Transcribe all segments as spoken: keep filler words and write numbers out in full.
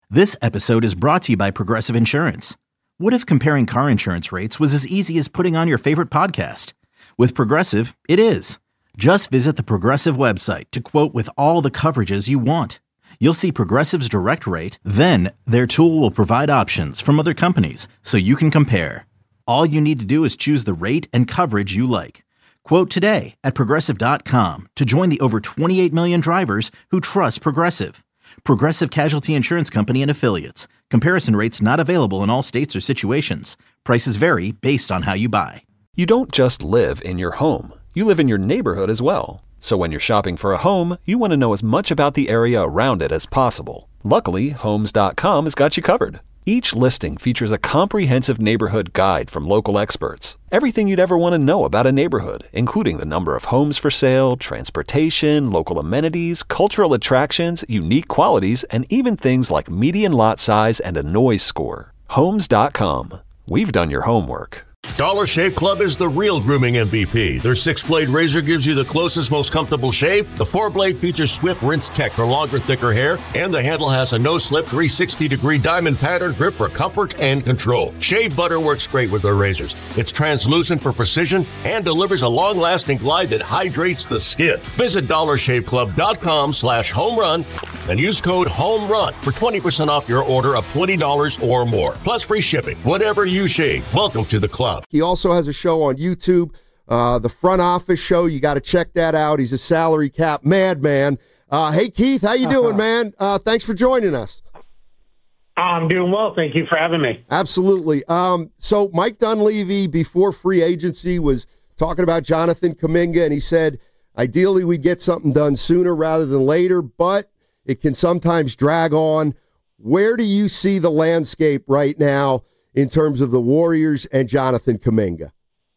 This episode is brought to you by Progressive Insurance. What if comparing car insurance rates was as easy as putting on your favorite podcast? With Progressive, it is. Just visit the Progressive website to quote with all the coverages you want. You'll see Progressive's direct rate, then their tool will provide options from other companies so you can compare. All you need to do is choose the rate and coverage you like. Quote today at progressive dot com to join the over twenty-eight million drivers who trust Progressive. Progressive Casualty Insurance Company and Affiliates. Comparison rates not available in all states or situations. Prices vary based on how you buy. You don't just live in your home. You live in your neighborhood as well. So when you're shopping for a home, you want to know as much about the area around it as possible. Luckily, Homes dot com has got you covered. Each listing features a comprehensive neighborhood guide from local experts. Everything you'd ever want to know about a neighborhood, including the number of homes for sale, transportation, local amenities, cultural attractions, unique qualities, and even things like median lot size and a noise score. Homes dot com. We've done your homework. Dollar Shave Club is the real grooming M V P. Their six-blade razor gives you the closest, most comfortable shave. The four-blade features swift rinse tech for longer, thicker hair. And the handle has a no-slip three hundred sixty degree diamond pattern grip for comfort and control. Shave butter works great with their razors. It's translucent for precision and delivers a long-lasting glide that hydrates the skin. Visit dollar shave club dot com slash home run and use code HOMERUN for twenty percent off your order of twenty dollars or more. Plus free shipping. Whatever you shave, welcome to the club. He also has a show on YouTube, uh, the Front Office Show. You got to check that out. He's a salary cap madman. Uh, hey, Keith, how you doing, man? Uh, thanks for joining us. I'm doing well. Thank you for having me. Absolutely. Um, so Mike Dunleavy, before free agency, was talking about Jonathan Kuminga, and he said, ideally we get something done sooner rather than later, but it can sometimes drag on. Where do you see the landscape right now in terms of the Warriors and Jonathan Kuminga?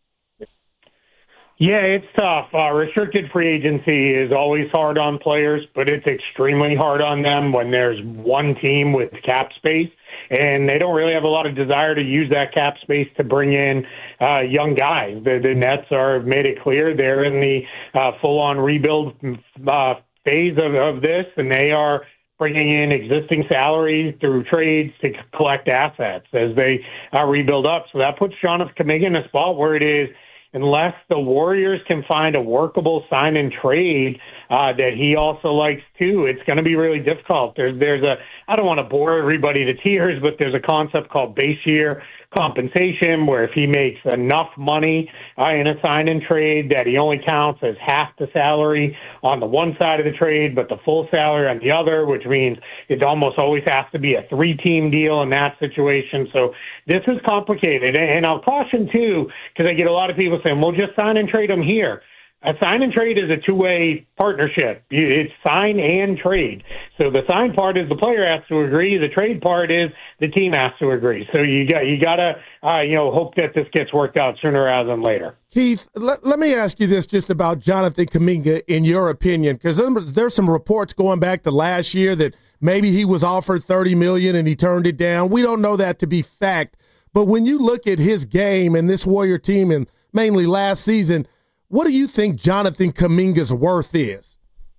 Yeah, it's tough. Uh, restricted free agency is always hard on players, but it's extremely hard on them when there's one team with cap space, and they don't really have a lot of desire to use that cap space to bring in uh, young guys. The, the Nets are made it clear they're in the uh, full-on rebuild uh, phase of, of this, and they are bringing in existing salaries through trades to collect assets as they uh, rebuild up. So that puts Jonathan Kuminga in a spot where it is, unless the Warriors can find a workable sign and trade uh, that he also likes too, it's going to be really difficult. There's, there's a, I don't want to bore everybody to tears, but there's a concept called base year compensation where if he makes enough money uh, in a sign and trade that he only counts as half the salary on the one side of the trade, but the full salary on the other, which means it almost always has to be a three-team deal in that situation. So this is complicated. And I'll caution, too, because I get a lot of people saying, well, just sign and trade him here. A sign and trade is a two-way partnership. It's sign and trade. So the sign part is the player has to agree. The trade part is the team has to agree. So you got you got to uh, you know hope that this gets worked out sooner rather than later. Keith, let, let me ask you this just about Jonathan Kuminga, in your opinion, because there's some reports going back to last year that maybe he was offered thirty million dollars and he turned it down. We don't know that to be fact. But when you look at his game and this Warrior team, and mainly last season, what do you think Jonathan Kuminga's worth is?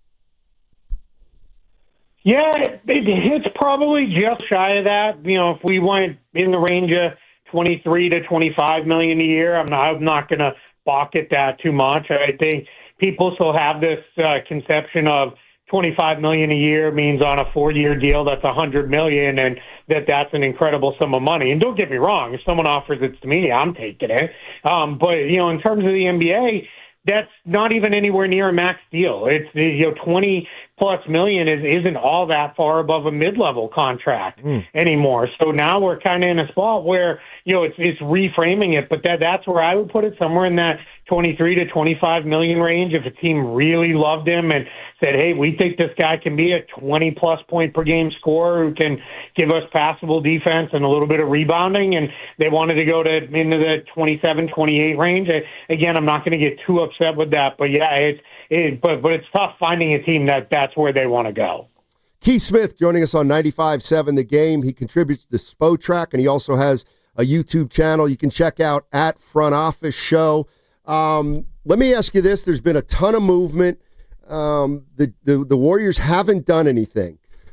Yeah, it, it's probably just shy of that. You know, if we went in the range of twenty-three to twenty-five million a year, I'm not, I'm not going to balk at that too much. I think people still have this uh, conception of twenty-five million a year means on a four-year deal that's one hundred million, and that that's an incredible sum of money. And don't get me wrong, if someone offers it to me, I'm taking it. Um, but you know, in terms of the N B A, that's not even anywhere near a max deal. It's, you know, twenty plus million is, isn't all that far above a mid-level contract mm. anymore. So now we're kind of in a spot where, you know, it's, it's reframing it, but that, that's where I would put it, somewhere in that twenty-three to twenty-five million range. If a team really loved him and said, hey, we think this guy can be a twenty plus point per game scorer who can give us passable defense and a little bit of rebounding, and they wanted to go to into the twenty-seven, twenty-eight range. I, again, I'm not going to get too upset with that, but yeah, it's, it, but, but it's tough finding a team that that's where they want to go. Keith Smith joining us on ninety-five point seven The Game. He contributes to Spotrac, and he also has a YouTube channel you can check out at Front Office Show. Um, let me ask you this. There's been a ton of movement. Um, the, the, the Warriors haven't done anything.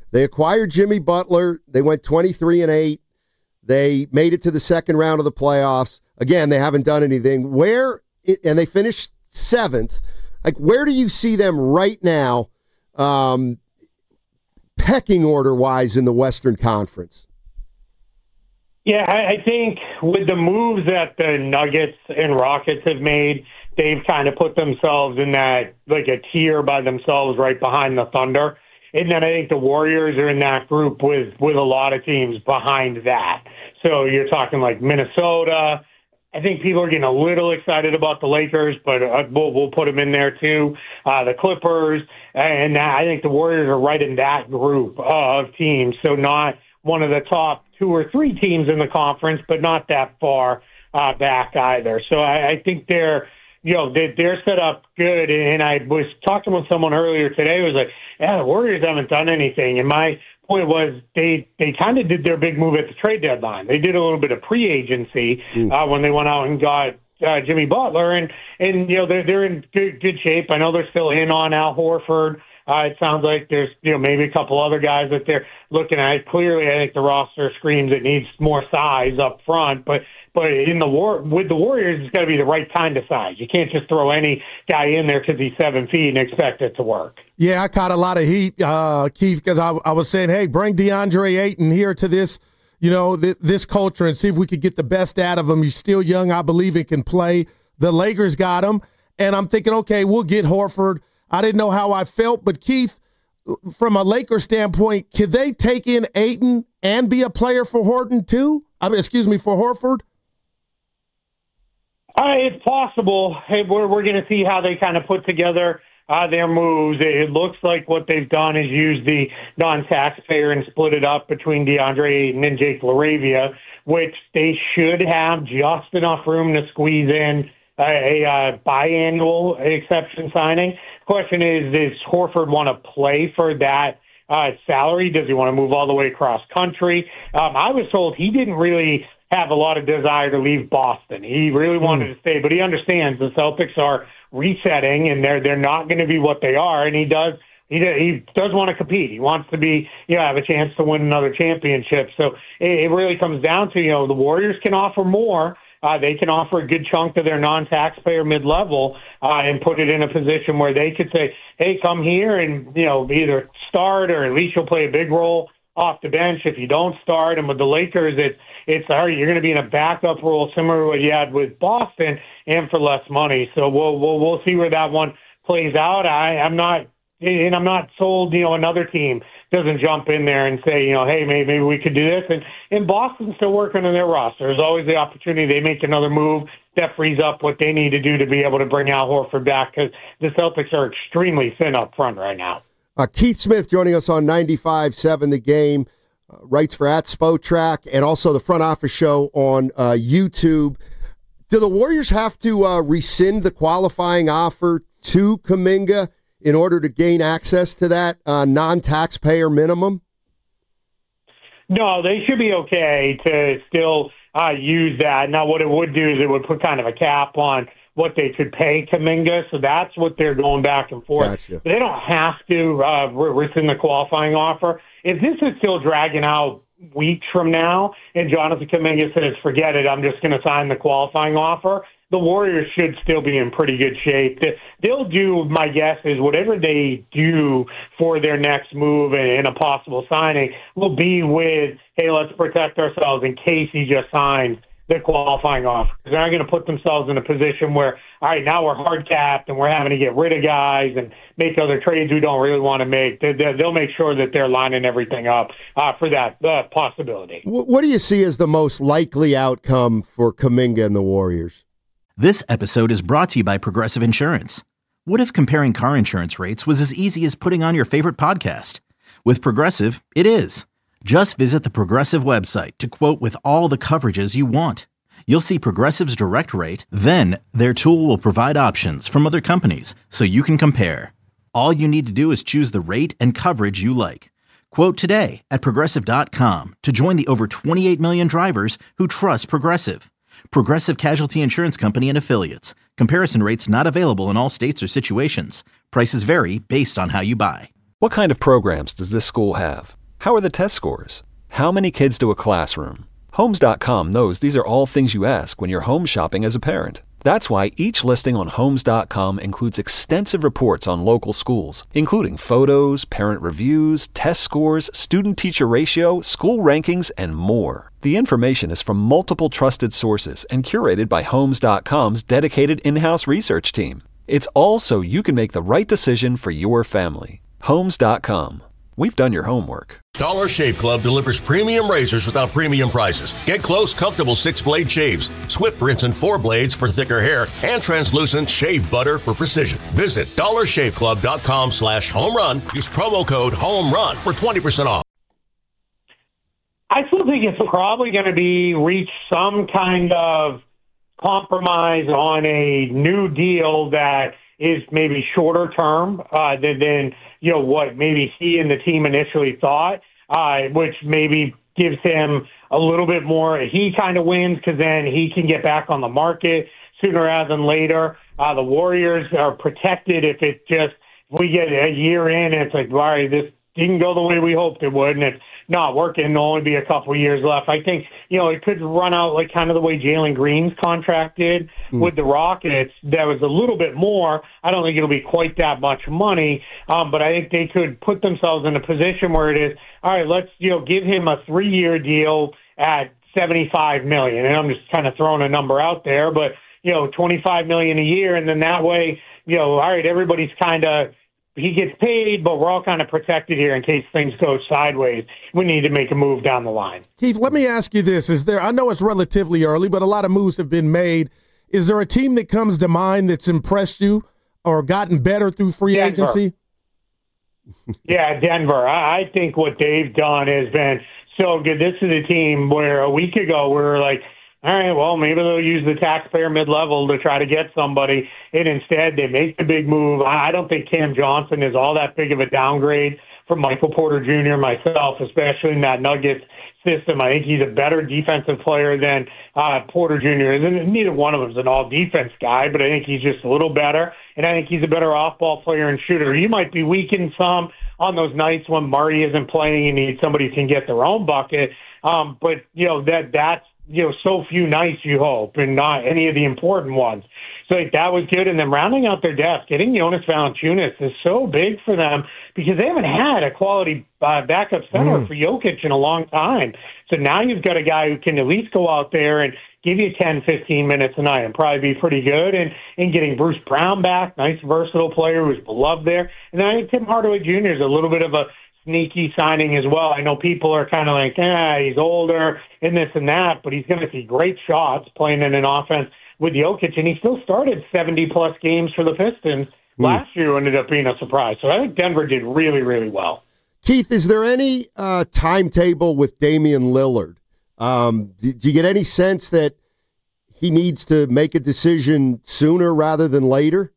They acquired Jimmy Butler. They went twenty-three and eight. They made it to the second round of the playoffs. Again, they haven't done anything. Where, and they finished seventh. Like, where do you see them right now, um, pecking order-wise in the Western Conference? Yeah, I think with the moves that the Nuggets and Rockets have made, they've kind of put themselves in that, like, a tier by themselves right behind the Thunder. And then I think the Warriors are in that group with, with a lot of teams behind that. So you're talking like Minnesota. I think people are getting a little excited about the Lakers, but uh, we'll, we'll put them in there too. Uh, the Clippers. And I think the Warriors are right in that group of teams. So not one of the top two or three teams in the conference, but not that far uh, back either. So I, I think they're, you know, they're, they're set up good. And I was talking with someone earlier today who was like, yeah, the Warriors haven't done anything. And my point was they, they kind of did their big move at the trade deadline. They did a little bit of pre-agency mm. uh, when they went out and got uh, Jimmy Butler. And, and you know, they're, they're in good, good shape. I know they're still in on Al Horford. Uh, it sounds like there's, you know, maybe a couple other guys that they're looking at. Clearly, I think the roster screams it needs more size up front. But but in the war with the Warriors, it's got to be the right kind of size. You can't just throw any guy in there because he's seven feet and expect it to work. Yeah, I caught a lot of heat, uh, Keith, because I, I was saying, hey, bring DeAndre Ayton here to this, you know, th- this culture and see if we could get the best out of him. He's still young. I believe he can play. The Lakers got him. And I'm thinking, okay, we'll get Horford. I didn't know how I felt, but Keith, from a Lakers standpoint, could they take in Ayton and be a player for Horton too? I mean, excuse me, for Horford? Uh, it's possible. Hey, we're we're going to see how they kind of put together uh, their moves. It, it looks like what they've done is use the non-taxpayer and split it up between DeAndre Ayton and Jake LaRavia, which they should have just enough room to squeeze in a, a uh, biannual exception signing. Question is, does Horford want to play for that uh, salary? Does he want to move all the way across country? Um, I was told he didn't really have a lot of desire to leave Boston. He really wanted mm. to stay, but he understands the Celtics are resetting and they're they're not going to be what they are, and he does he he does want to compete. He wants to be, you know, have a chance to win another championship. So it, it really comes down to, you know, the Warriors can offer more. Uh, they can offer a good chunk of their non-taxpayer mid-level uh, and put it in a position where they could say, hey, come here and, you know, either start or at least you'll play a big role off the bench if you don't start. And with the Lakers, it's, it's all right, you're going to be in a backup role similar to what you had with Boston and for less money. So we'll we'll, we'll see where that one plays out. I, I'm not and I'm not sold, you know, another team doesn't jump in there and say, you know, hey, maybe, maybe we could do this. And, and Boston's still working on their roster. There's always the opportunity they make another move that frees up what they need to do to be able to bring Al Horford back, because the Celtics are extremely thin up front right now. Uh, Keith Smith joining us on ninety-five seven The Game, uh, writes for at Spotrac and also the Front Office Show on uh, YouTube. Do the Warriors have to uh, rescind the qualifying offer to Kuminga in order to gain access to that uh, non-taxpayer minimum? No, they should be okay to still uh, use that. Now, what it would do is it would put kind of a cap on what they could pay Kuminga, so that's what they're going back and forth. Gotcha. They don't have to uh, rescind the qualifying offer. If this is still dragging out weeks from now and Jonathan Kuminga says, forget it, I'm just going to sign the qualifying offer, the Warriors should still be in pretty good shape. They'll do, my guess is, whatever they do for their next move and a possible signing will be with, hey, let's protect ourselves in case he just signs the qualifying offer. They're not going to put themselves in a position where, all right, now we're hard capped and we're having to get rid of guys and make other trades we don't really want to make. They'll make sure that they're lining everything up uh, for that uh, possibility. What do you see as the most likely outcome for Kuminga and the Warriors? This episode is brought to you by Progressive Insurance. What if comparing car insurance rates was as easy as putting on your favorite podcast? With Progressive, it is. Just visit the Progressive website to quote with all the coverages you want. You'll see Progressive's direct rate, then their tool will provide options from other companies so you can compare. All you need to do is choose the rate and coverage you like. Quote today at Progressive dot com to join the over twenty-eight million drivers who trust Progressive. Progressive Casualty Insurance Company and Affiliates. Comparison rates not available in all states or situations. Prices vary based on how you buy. What kind of programs does this school have? How are the test scores? How many kids to a classroom? Homes dot com knows these are all things you ask when you're home shopping as a parent. That's why each listing on Homes dot com includes extensive reports on local schools, including photos, parent reviews, test scores, student-teacher ratio, school rankings, and more. The information is from multiple trusted sources and curated by Homes dot com's dedicated in-house research team. It's all so you can make the right decision for your family. Homes dot com. We've done your homework. Dollar Shave Club delivers premium razors without premium prices. Get close, comfortable six-blade shaves, swift rinse and four blades for thicker hair, and translucent shave butter for precision. Visit dollar shave club dot com slash home run. Use promo code HOMERUN for twenty percent off. I still think it's probably going to be reach some kind of compromise on a new deal that is maybe shorter term uh, than, than you know what maybe he and the team initially thought, uh, which maybe gives him a little bit more. He kind of wins because then he can get back on the market sooner rather than later. Uh, the Warriors are protected if it just if we get a year in and it's like, all right, this didn't go the way we hoped it would, and it's not working. There'll only be a couple of years left. I think, you know, it could run out like kind of the way Jalen Green's contract did mm. with the Rockets. That was a little bit more. I don't think it'll be quite that much money, um, but I think they could put themselves in a position where it is, all right, let's, you know, give him a three-year deal at seventy-five million dollars. And I'm just kind of throwing a number out there, but, you know, twenty-five million dollars a year, and then that way, you know, all right, everybody's kind of, he gets paid, but we're all kind of protected here in case things go sideways. We need to make a move down the line. Keith, let me ask you this. Is there, I know it's relatively early, but a lot of moves have been made. Is there a team that comes to mind that's impressed you or gotten better through free Denver. agency? Yeah, Denver. I, I think what they've done has been so good. This is a team where a week ago we were like, all right, well, maybe they'll use the taxpayer mid-level to try to get somebody, and instead they make the big move. I don't think Cam Johnson is all that big of a downgrade from Michael Porter Junior, myself, especially in that Nuggets system. I think he's a better defensive player than uh, Porter Junior is, and neither one of them is an all-defense guy, but I think he's just a little better, and I think he's a better off-ball player and shooter. You might be weakened some on those nights when Marty isn't playing and you need somebody who can get their own bucket, um, but, you know, that that's you know, so few nights, you hope, and not any of the important ones. So like, that was good. And then rounding out their depth, getting Jonas Valanciunas is so big for them because they haven't had a quality uh, backup center mm. for Jokic in a long time. So now you've got a guy who can at least go out there and give you ten, fifteen minutes a night and probably be pretty good. And, and getting Bruce Brown back, nice versatile player who's beloved there. And then I think Tim Hardaway Junior is a little bit of a sneaky signing as well. I know people are kind of like, ah, he's older and this and that, but he's going to see great shots playing in an offense with Jokic, and he still started seventy-plus games for the Pistons mm. last year, ended up being a surprise. So I think Denver did really, really well. Keith, is there any uh, timetable with Damian Lillard? Um, do, do you get any sense that he needs to make a decision sooner rather than later?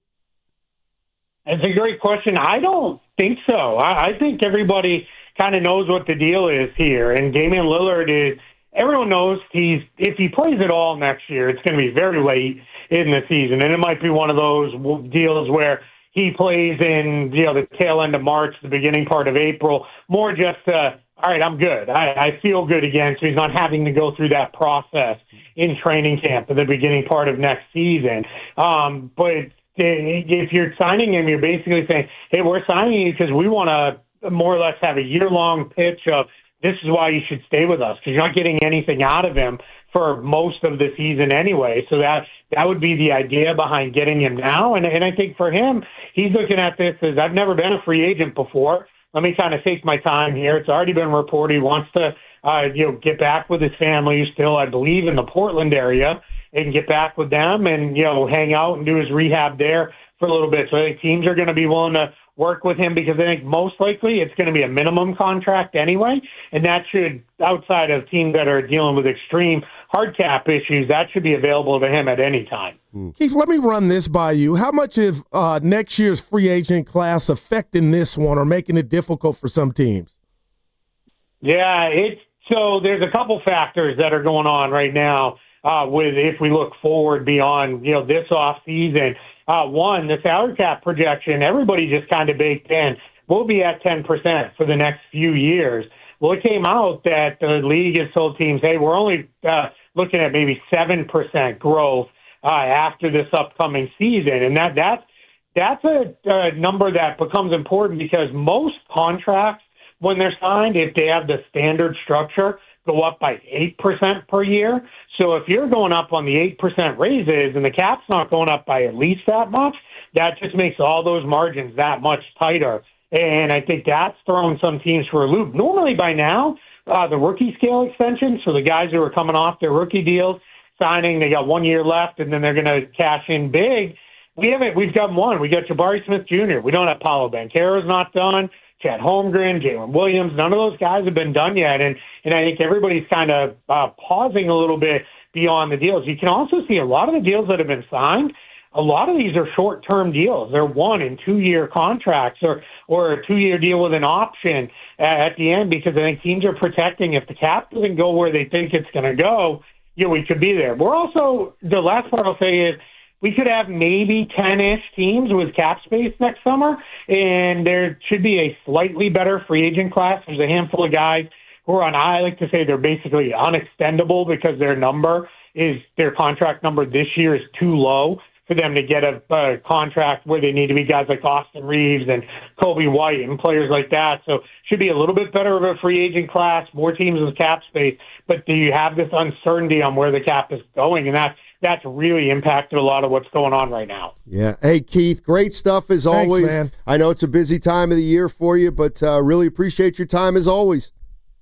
It's a great question. I don't think so. I, I think everybody kind of knows what the deal is here. And Damian Lillard is, everyone knows he's, if he plays at all next year, it's going to be very late in the season. And it might be one of those deals where he plays in, you know, the tail end of March, the beginning part of April, more just, uh, all right, I'm good. I, I feel good again. So he's not having to go through that process in training camp at the beginning part of next season. Um, but if you're signing him, you're basically saying, hey, we're signing you because we want to more or less have a year-long pitch of this is why you should stay with us because you're not getting anything out of him for most of the season anyway. So that that would be the idea behind getting him now. And, and I think for him, he's looking at this as I've never been a free agent before. Let me kind of take my time here. It's already been reported he wants to uh, you know, get back with his family still, I believe, in the Portland area. And get back with them and, you know, hang out and do his rehab there for a little bit. So I think teams are going to be willing to work with him because I think most likely it's going to be a minimum contract anyway. And that should, outside of teams that are dealing with extreme hard cap issues, that should be available to him at any time. Keith, let me run this by you. How much of uh, next year's free agent class affecting this one or making it difficult for some teams? Yeah, it's so there's a couple factors that are going on right now. Uh, with if we look forward beyond, you know, this off season, uh, one, the salary cap projection, everybody just kind of baked in. We'll be at ten percent for the next few years. Well, it came out that the league has told teams, hey, we're only uh, looking at maybe seven percent growth uh, after this upcoming season. And that that's, that's a, a number that becomes important because most contracts, when they're signed, if they have the standard structure, go up by eight percent per year. So if you're going up on the eight percent raises and the cap's not going up by at least that much, that just makes all those margins that much tighter. And I think that's thrown some teams for a loop. Normally by now, uh, the rookie scale extension, so the guys who are coming off their rookie deals, signing, they got one year left, and then they're going to cash in big. We haven't. We've got one. We got Jabari Smith Junior We don't have Paolo Banchero's not done. Chad Holmgren, Jalen Williams, none of those guys have been done yet. And, and I think everybody's kind of uh, pausing a little bit beyond the deals. You can also see a lot of the deals that have been signed, a lot of these are short-term deals. They're one- and two-year contracts or, or a two-year deal with an option at the end because I think teams are protecting. If the cap doesn't go where they think it's going to go, you know, we could be there. We're also, the last part I'll say is, we could have maybe ten-ish teams with cap space next summer, and there should be a slightly better free agent class. There's a handful of guys who are on, I like to say they're basically unextendable because their number is, their contract number this year is too low for them to get a, a contract where they need to be guys like Austin Reeves and Kobe White and players like that. So should be a little bit better of a free agent class, more teams with cap space, but do you have this uncertainty on where the cap is going? And that's That's really impacted a lot of what's going on right now. Yeah. Hey, Keith, great stuff as Thanks, always. Man. I know it's a busy time of the year for you, but uh, really appreciate your time as always.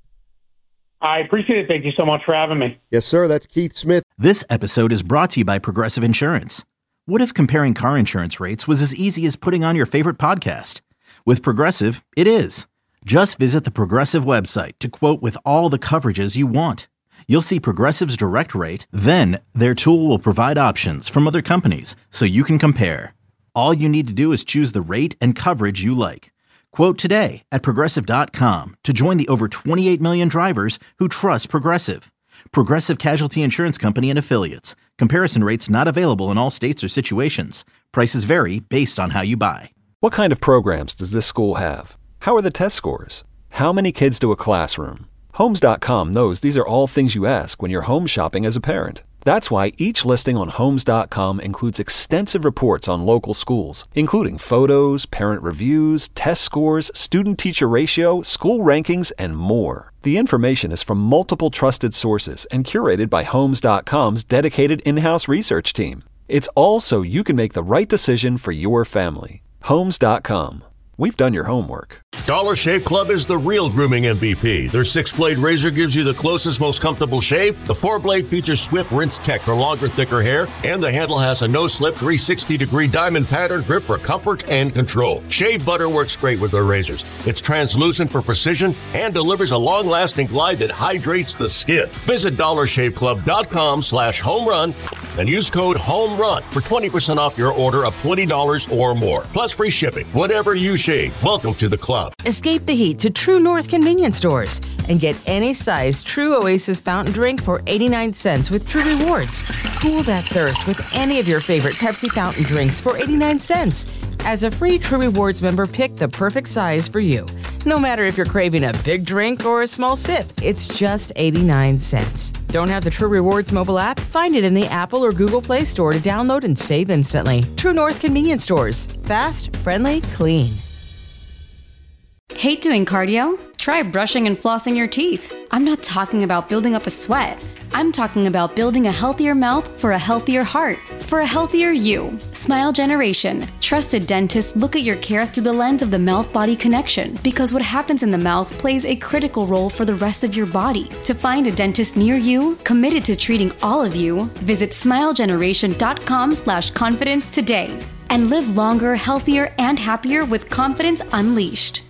I appreciate it. Thank you so much for having me. Yes, sir. That's Keith Smith. This episode is brought to you by Progressive Insurance. What if comparing car insurance rates was as easy as putting on your favorite podcast? With Progressive, it is. Just visit the Progressive website to quote with all the coverages you want. You'll see Progressive's direct rate, then their tool will provide options from other companies so you can compare. All you need to do is choose the rate and coverage you like. Quote today at Progressive dot com to join the over twenty-eight million drivers who trust Progressive. Progressive Casualty Insurance Company and Affiliates. Comparison rates not available in all states or situations. Prices vary based on how you buy. What kind of programs does this school have? How are the test scores? How many kids do a classroom? Homes dot com knows these are all things you ask when you're home shopping as a parent. That's why each listing on Homes dot com includes extensive reports on local schools, including photos, parent reviews, test scores, student-teacher ratio, school rankings, and more. The information is from multiple trusted sources and curated by Homes dot com's dedicated in-house research team. It's all so you can make the right decision for your family. Homes dot com. We've done your homework. Dollar Shave Club is the real grooming M V P. Their six-blade razor gives you the closest, most comfortable shave. The four-blade features Swift Rinse Tech for longer, thicker hair. And the handle has a no-slip three hundred sixty degree diamond pattern grip for comfort and control. Shave butter works great with their razors. It's translucent for precision and delivers a long-lasting glide that hydrates the skin. Visit dollar shave club dot com slash home run and use code HOMERUN for twenty percent off your order of twenty dollars or more. Plus free shipping. Whatever you shave. Welcome to the club. Escape the heat to True North convenience stores and get any size True Oasis fountain drink for eighty-nine cents with True Rewards. Cool that thirst with any of your favorite Pepsi fountain drinks for eighty-nine cents. As a free True Rewards member, pick the perfect size for you. No matter if you're craving a big drink or a small sip, it's just eighty-nine cents. Don't have the True Rewards mobile app? Find it in the Apple or Google Play Store to download and save instantly. True North convenience stores. Fast, friendly, clean. Hate doing cardio? Try brushing and flossing your teeth. I'm not talking about building up a sweat. I'm talking about building a healthier mouth for a healthier heart, for a healthier you. Smile Generation. Trusted dentists look at your care through the lens of the mouth-body connection because what happens in the mouth plays a critical role for the rest of your body. To find a dentist near you, committed to treating all of you, visit smile generation dot com slash confidence today and live longer, healthier, and happier with confidence unleashed.